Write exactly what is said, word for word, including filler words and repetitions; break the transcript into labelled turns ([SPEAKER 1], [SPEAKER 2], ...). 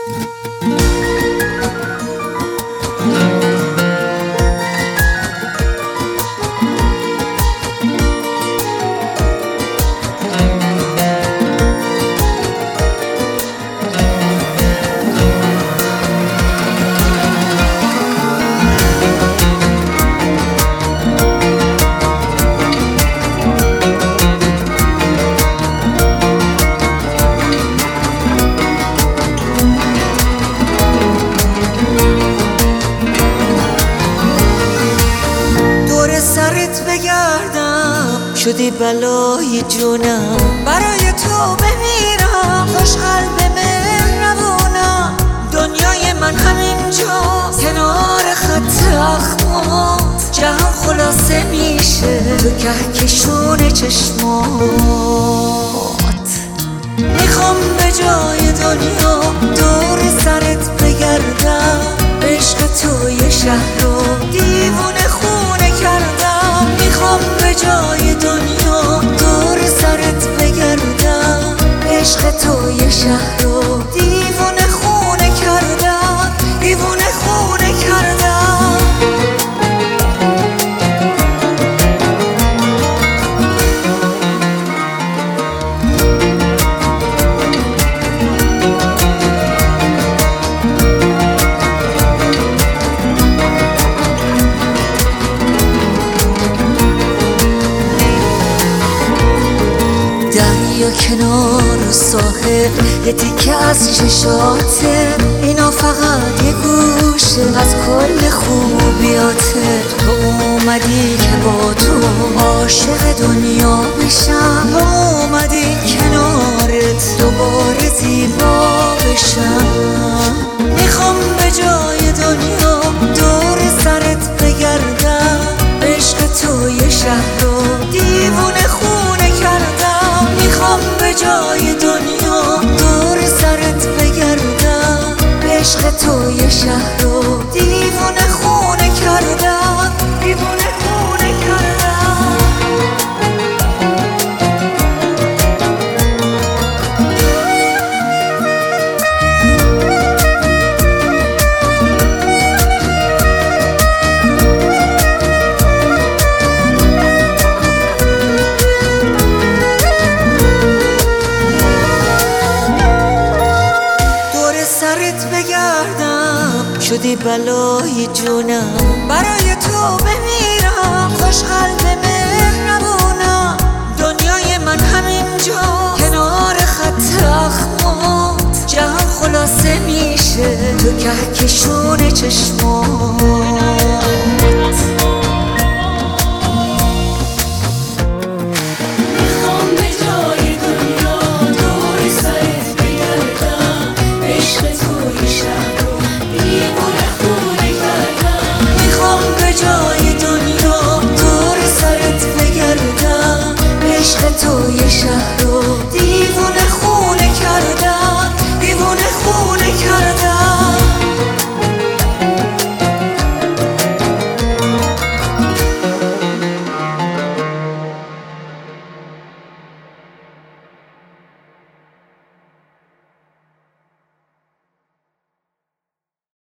[SPEAKER 1] سرت بگردم شدی بلای جونم، برای تو بمیرم خوش قلب مهربونم. دنیای من همینجا کنار خط اخمات، جهان خلاصه میشه تو کهکشون چشمات. میخوام به جای دنیا دور سرت بگردم، عشق تو یه شهر رو دیوونه خونه کردم. میخوام به جای دنیا دور سرت بگردم، عشق تو یه شهر رو دیوونه خونه کردم، دیوونه خونه کردم. دریا کنار ساحل یه تیکه از چشاته، اینا فقط یه گوشه از کل خوبیاته. تو اومدی که با تو عاشق دنیا بشم، تو اومدی کنارت دوباره زیبا بشم. میخوام به جای دنیا دور سرت بگردم، عشق تو یه شهر رو دیوونه خونه کردم. میخوام به جای دنیا دور سرت بگردم، عشق تو یه شهر رو دیوونه خونه کردم، دیوونه خونه کردم. سرت بگردم شدی بلای جونم، برای تو بمیرم خوش قلب مهربونم. دنیای من همینجا کنار خط اخمات، جهان خلاصه میشه تو کهکشون چشمات.